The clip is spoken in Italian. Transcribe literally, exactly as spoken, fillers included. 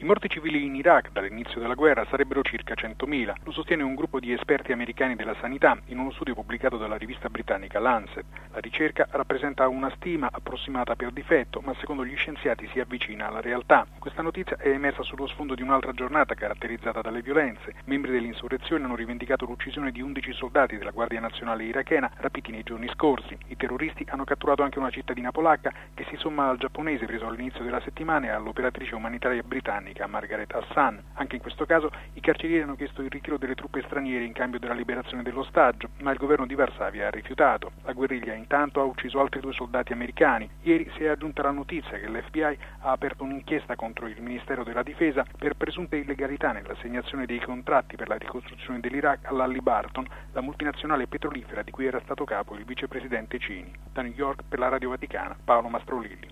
I morti civili in Iraq dall'inizio della guerra sarebbero circa centomila, lo sostiene un gruppo di esperti americani della sanità in uno studio pubblicato dalla rivista britannica Lancet. La ricerca rappresenta una stima approssimata per difetto, ma secondo gli scienziati si avvicina alla realtà. Questa notizia è emersa sullo sfondo di un'altra giornata caratterizzata dalle violenze. Membri dell'insurrezione hanno rivendicato l'uccisione di undici soldati della Guardia Nazionale irachena rapiti nei giorni scorsi. I terroristi hanno catturato anche una cittadina polacca che si somma al giapponese preso all'inizio della settimana e all'operatrice umanitaria britannica Margaret Hassan. Anche in questo caso i carcerieri hanno chiesto il ritiro delle truppe straniere in cambio della liberazione dell'ostaggio, ma il governo di Varsavia ha rifiutato. La guerriglia intanto ha ucciso altri due soldati americani. Ieri si è aggiunta la notizia che l'F B I ha aperto un'inchiesta contro il Ministero della Difesa per presunte illegalità nell'assegnazione dei contratti per la ricostruzione dell'Iraq all'Hallyburton, la multinazionale petrolifera di cui era stato capo il vicepresidente Cini. Da New York per la Radio Vaticana, Paolo Mastrolilli.